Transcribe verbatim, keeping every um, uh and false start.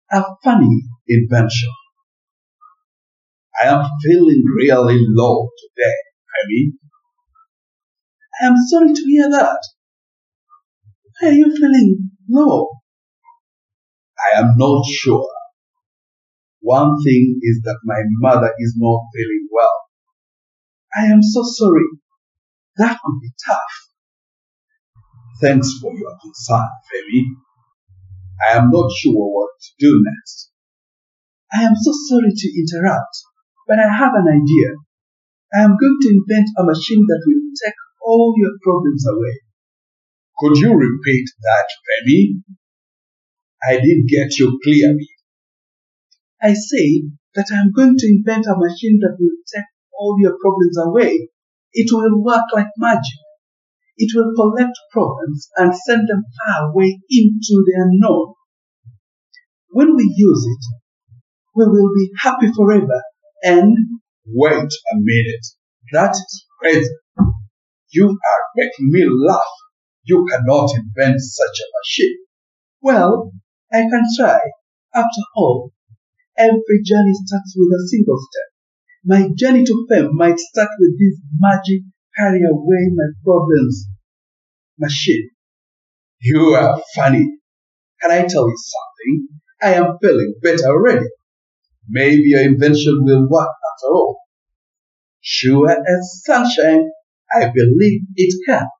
A funny invention. I am feeling really low today, Femi. I am sorry to hear that. Why are you feeling low? I am not sure. One thing is that my mother is not feeling well. I am so sorry. That could be tough. Thanks for your concern, Femi. I am not sure what to do next. I am so sorry to interrupt, but I have an idea. I am going to invent a machine that will take all your problems away. Could you repeat that, Femi? I didn't get you clearly. I say that I am going to invent a machine that will take all your problems away. It will work like magic. It will collect problems and send them far away into the unknown. When we use it, we will be happy forever and... Wait a minute. That is crazy. You are making me laugh. You cannot invent such a machine. Well, I can try. After all, every journey starts with a single step. My journey to fame might start with this magic carry away my problems machine. You are funny. Can I tell you something? I am feeling better already. Maybe your invention will work after all. Sure as sunshine, I believe it can.